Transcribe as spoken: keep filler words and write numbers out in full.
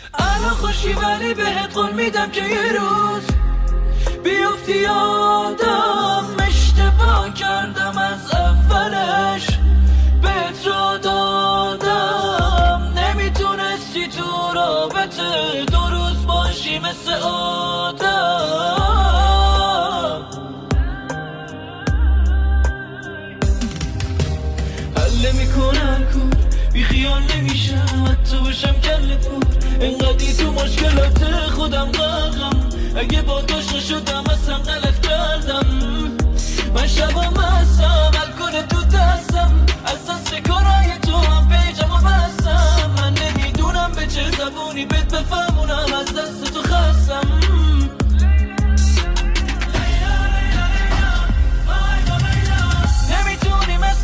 الان خوشی ولی بهت قول میدم که یه روز بیفتی یادم اشتباه کردم از اولش بهت را دادم نمیتونستی تو رابطه دو روز باشی مثل آدم حل میکنن کن بی خیال نمیشم حتی باشم کل پور انقدی تو مشکلات خودم غرقم اگه با داشته شدم